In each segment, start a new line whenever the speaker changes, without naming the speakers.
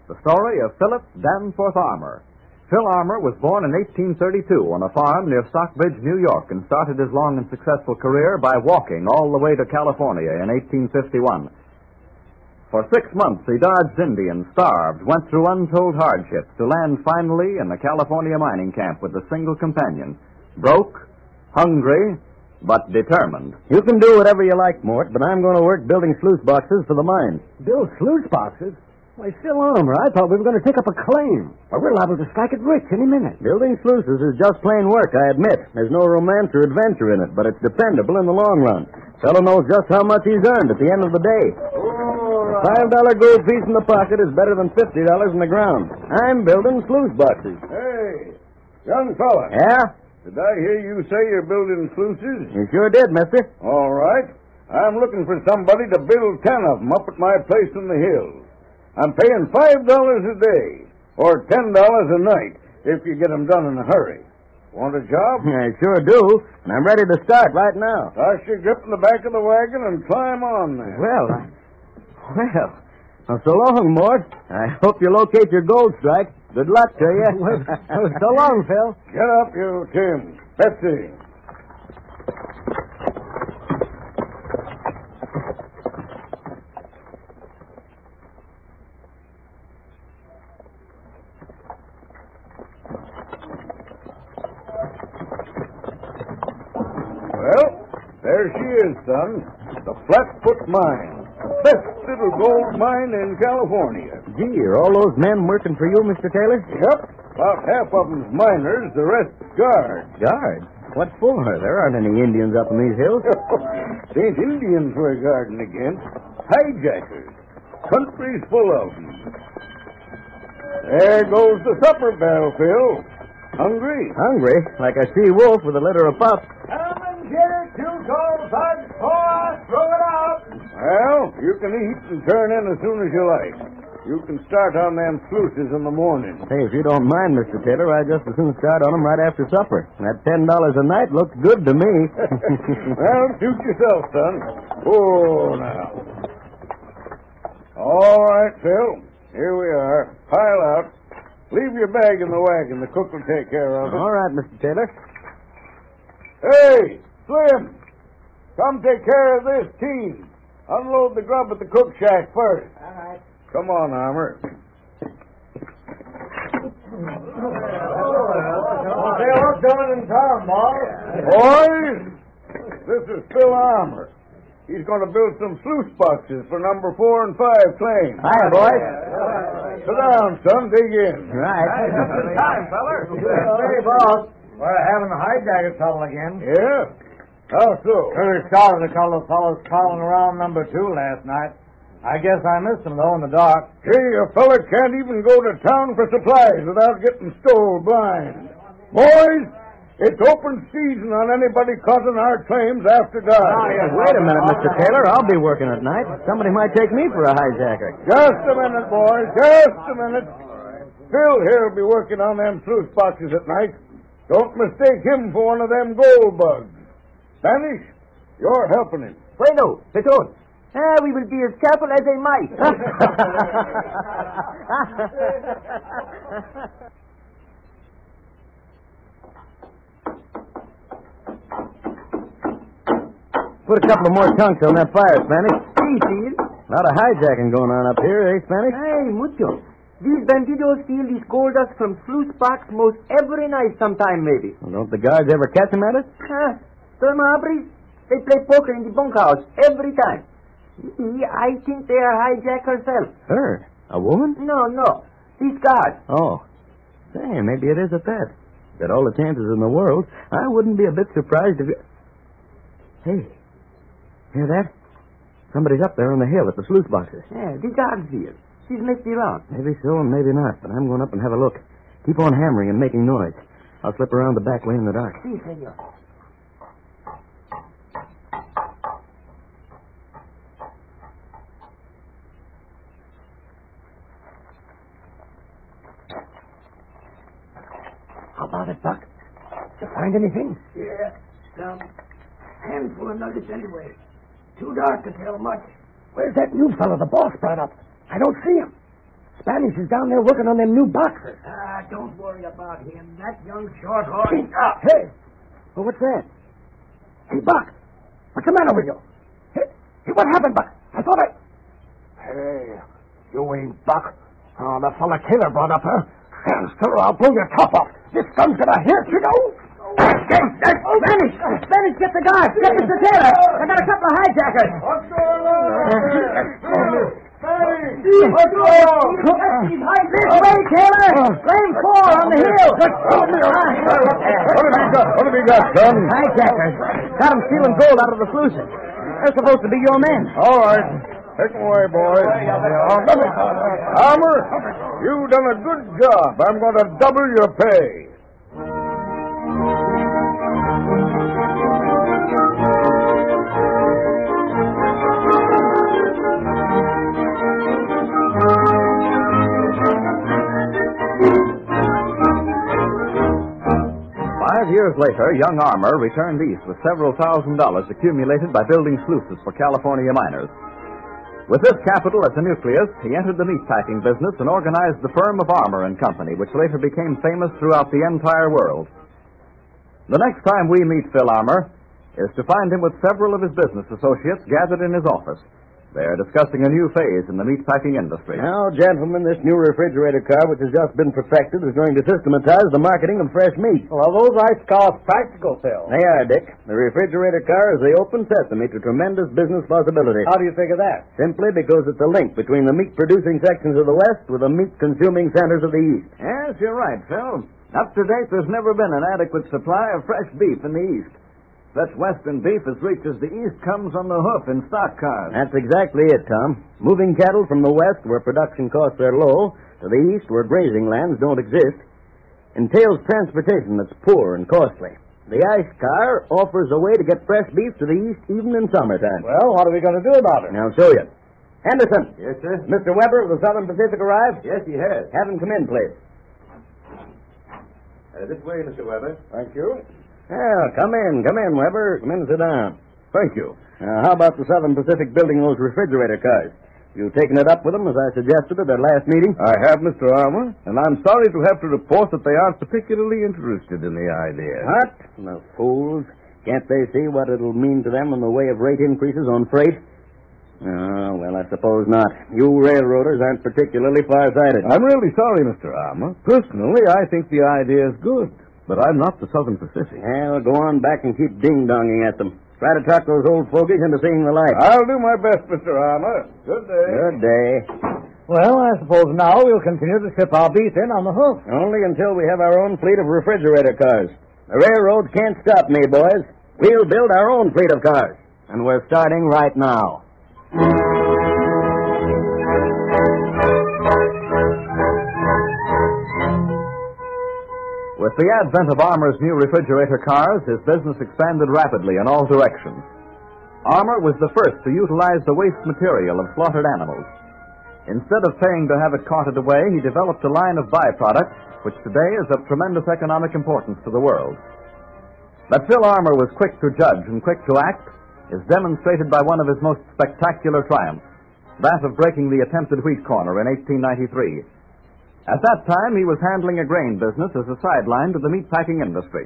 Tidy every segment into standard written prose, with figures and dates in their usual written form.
the story of Philip Danforth Armour. Phil Armour was born in 1832 on a farm near Stockbridge, New York, and started his long and successful career by walking all the way to California in 1851. For 6 months, he dodged Indians, starved, went through untold hardships to land finally in the California mining camp with a single companion. Broke, hungry, but determined.
You can do whatever you like, Mort, but I'm going to work building sluice boxes for the mine.
Build sluice boxes? Why, Phil Armour, I thought we were going to take up a claim. Well, we're liable to strike it rich any minute.
Building sluices is just plain work, I admit. There's no romance or adventure in it, but it's dependable in the long run. Fellow knows just how much he's earned at the end of the day. A $5 gold piece in the pocket is better than $50 in the ground. I'm building sluice boxes.
Hey, young fella.
Yeah?
Did I hear you say you're building sluices?
You sure did, mister.
All right. I'm looking for somebody to build 10 of them up at my place in the hills. I'm paying $5 a day, or $10 a night, if you get them done in a hurry. Want a job?
I sure do, and I'm ready to start right now.
Toss your grip in the back of the wagon and climb on there.
Well, so long, Mort. I hope you locate your gold strike. Good luck to you.
So long, Phil.
Get up, you Tim. Betsy. Well, there she is, son. The Flatfoot Mine. The best little gold mine in California.
Gee, are all those men working for you, Mr. Taylor?
Yep. About half of them's miners, the rest guards.
Guards? What for? There aren't any Indians up in these hills.
It ain't Indians we're guarding against. Hijackers. Country's full of them. There goes the supper bell, Phil. Hungry?
Hungry? Like a she-wolf with a litter of pups.
Come and get it, 2 cold bugs. Throw it out.
Well, you can eat and turn in as soon as you like. You can start on them sluices in the morning.
Hey, if you don't mind, Mr. Taylor, I'd just as soon start on them right after supper. That $10 a night looks good to me.
Well, suit yourself, son. Oh, now. All right, Phil. Here we are. Pile out. Leave your bag in the wagon. The cook will take care of it.
All right, Mr. Taylor.
Hey, Slim. Come take care of this team. Unload the grub at the cook shack first.
All right.
Come on, Armour.
Say what's doing in town, boss.
Boys, this is Phil Armour. He's going to build some sluice boxes for number 4 and 5 claims.
Hiya, boys.
Sit down, son. Dig in.
Right.
Just in time, feller. Hey, boss. We're having a hijacker trouble again.
Yeah? How so?
Pretty sorry to call the fellows prowling around number 2 last night. I guess I missed them, though, in the dark.
Hey, a fella can't even go to town for supplies without getting stole blind. Boys, it's open season on anybody causing our claims after dark.
Wait a minute, Mr. Taylor. I'll be working at night. Somebody might take me for a hijacker.
Just a minute, boys. Just a minute. Phil here will be working on them sluice boxes at night. Don't mistake him for one of them gold bugs. Spanish, you're helping him.
Bueno, Petron. We will be as careful as they might.
Put a couple of more chunks on that fire, Spanish.
Sí, sí.
A lot of hijacking going on up here, eh, Spanish?
Ay, mucho. These bandidos steal these gold dust from sluice box most every night sometime, maybe.
Well, don't the guards ever catch them at it?
Abris, they play poker in the bunkhouse every time. I think they are hijack herself.
Her? A woman?
No. These guards.
Oh. Say, maybe it is at that. Got all the chances in the world. I wouldn't be a bit surprised if you... Hey, hear that? Somebody's up there on the hill at the sluice boxes.
Yeah, the guards here. She's messed around.
Maybe so and maybe not, but I'm going up and have a look. Keep on hammering and making noise. I'll slip around the back way in the dark.
Si, senor.
How about it, Buck? Did you find anything?
Yeah, some handful of nuggets anyway. Too dark to tell much.
Where's that new fellow the boss brought up? I don't see him. Spanish is down there working on them new boxes.
Don't worry about him. That young short horse.
Hey! Well, what's that? Hey, Buck! What's the matter with you? Hey, what happened, Buck? I thought I... Hey, you ain't Buck. Oh, the fella Taylor brought up, huh? Stand still or I'll blow your top off. This gun's gonna hit, you know. Spanish! Spanish, get the guard! Get Mr. Taylor! I got a couple of hijackers!
What's going on?
What's going on? This way, Taylor! Lane 4 on the hill!
What have you got, son?
Hijackers. Got them stealing gold out of the sluices. They're supposed to be your men.
All right. Take them away, boys. Armour, you've done a good job. I'm going to double your pay.
5 years later, young Armour returned east with several $1,000s accumulated by building sluices for California miners. With this capital as a nucleus, he entered the meatpacking business and organized the firm of Armour and Company, which later became famous throughout the entire world. The next time we meet Phil Armour is to find him with several of his business associates gathered in his office. They are discussing a new phase in the meatpacking industry.
Now, gentlemen, this new refrigerator car, which has just been perfected, is going to systematize the marketing of fresh meat.
Well, those ice cars practical, Phil.
They are, Dick. The refrigerator car is the open sesame to tremendous business possibilities.
How do you figure that?
Simply because it's a link between the meat-producing sections of the West with the meat-consuming centers of the East.
Yes, you're right, Phil. Up to date, there's never been an adequate supply of fresh beef in the East. Such Western beef as reaches the East comes on the hoof in stock cars.
That's exactly it, Tom. Moving cattle from the West, where production costs are low, to the East, where grazing lands don't exist, entails transportation that's poor and costly. The ice car offers a way to get fresh beef to the East even in summertime.
Well, what are we going to do about it?
Now, I'll show you. Henderson.
Yes, sir?
Mr. Weber of the Southern Pacific arrived?
Yes, he has.
Have him come in, please.
This way, Mr. Weber.
Thank you. Yeah, come in, Weber. Come in and sit down.
Thank you.
Now, how about the Southern Pacific building those refrigerator cars? You taken it up with them as I suggested at our last meeting?
I have, Mr. Armour, and I'm sorry to have to report that they aren't particularly interested in the idea.
What? The fools. Can't they see what it'll mean to them in the way of rate increases on freight? Oh, well, I suppose not. You railroaders aren't particularly far-sighted.
I'm really sorry, Mr. Armour. Personally, I think the idea is good. But I'm not the Southern Pacific.
Yeah, well, go on back and keep ding-donging at them. Try to talk those old fogies into seeing the light.
I'll do my best, Mr. Armour. Good day.
Good day.
Well, I suppose now we'll continue to ship our beef in on the hoof.
Only until we have our own fleet of refrigerator cars. The railroads can't stop me, boys. We'll build our own fleet of cars. And we're starting right now.
With the advent of Armour's new refrigerator cars, his business expanded rapidly in all directions. Armour was the first to utilize the waste material of slaughtered animals. Instead of paying to have it carted away, he developed a line of byproducts, which today is of tremendous economic importance to the world. That Phil Armour was quick to judge and quick to act is demonstrated by one of his most spectacular triumphs, that of breaking the attempted wheat corner in 1893. At that time, he was handling a grain business as a sideline to the meatpacking industry.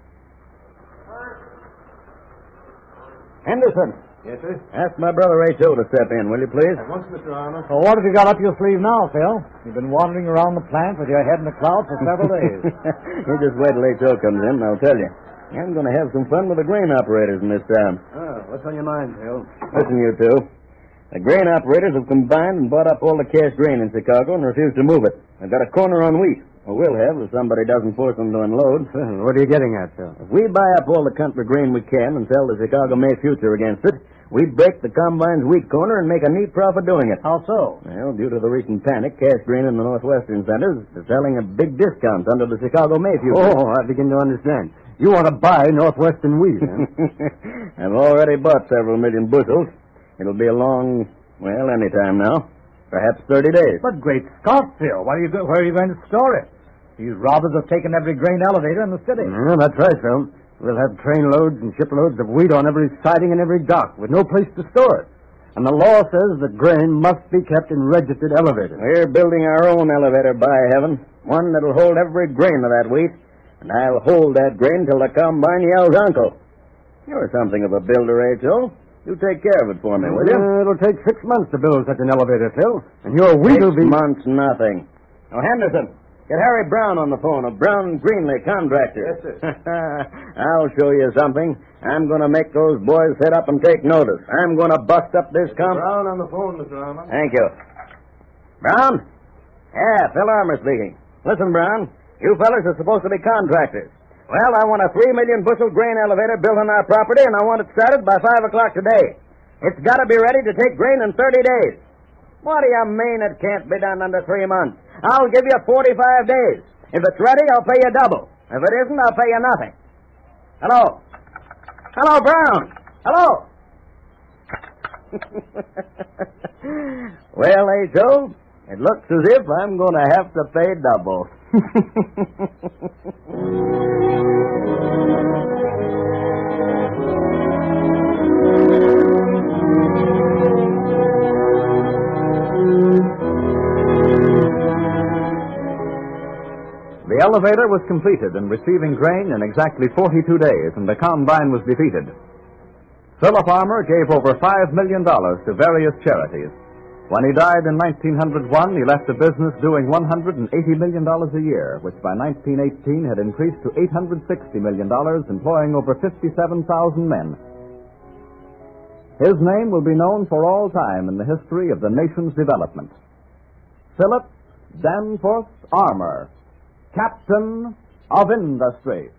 Henderson.
Yes, sir?
Ask my brother H.O. to step in, will you, please?
At once, Mr. Armour.
Well, what have you got up your sleeve now, Phil? You've been wandering around the plant with your head in the clouds for several days.
You just wait till H.O. comes in, and I'll tell you. I'm going to have some fun with the grain operators in this town.
Oh, what's on your mind, Phil?
Listen, you two. The grain operators have combined and bought up all the cash grain in Chicago and refused to move it. They've got a corner on wheat. Or will have if somebody doesn't force them to unload.
What are you getting at, Phil?
If we buy up all the country grain we can and sell the Chicago May future against it, we break the combine's wheat corner and make a neat profit doing it.
How so?
Well, due to the recent panic, cash grain in the northwestern centers is selling at big discounts under the Chicago May future.
Oh, I begin to understand. You want to buy northwestern wheat, huh?
I've already bought several million bushels. It'll be a long... Well, any time now. Perhaps 30 days.
But great Scott, Phil, where are you going to store it? These robbers have taken every grain elevator in the city. Yeah, that's right, Phil. We'll have train loads and ship loads of wheat on every siding and every dock with no place to store it. And the law says that grain must be kept in registered elevators.
We're building our own elevator, by heaven. One that'll hold every grain of that wheat. And I'll hold that grain till the combine yells uncle. You're something of a builder, H.O. You take care of it for me, will you?
It'll take 6 months to build such an elevator, Phil. And your wheat will
6
be...
months, nothing. Now, Henderson, get Harry Brown on the phone of Brown Greenley Contractor.
Yes, sir.
I'll show you something. I'm going to make those boys sit up and take notice. I'm going to bust up this
Brown on the phone, Mr. Armour.
Thank you. Brown? Yeah, Phil Armour speaking. Listen, Brown, you fellas are supposed to be contractors. Well, I want a 3 million bushel grain elevator built on our property, and I want it started by 5 o'clock today. It's got to be ready to take grain in 30 days. What do you mean it can't be done under 3 months? I'll give you 45 days. If it's ready, I'll pay you double. If it isn't, I'll pay you nothing. Hello? Hello, Brown. Hello? Well, H.O., it looks as if I'm going to have to pay double.
The elevator was completed and receiving grain in exactly 42 days, and the combine was defeated. Philip Armour gave over $5 million to various charities. When he died in 1901, he left the business doing $180 million a year, which by 1918 had increased to $860 million, employing over 57,000 men. His name will be known for all time in the history of the nation's development. Philip Danforth Armour, Captain of Industry.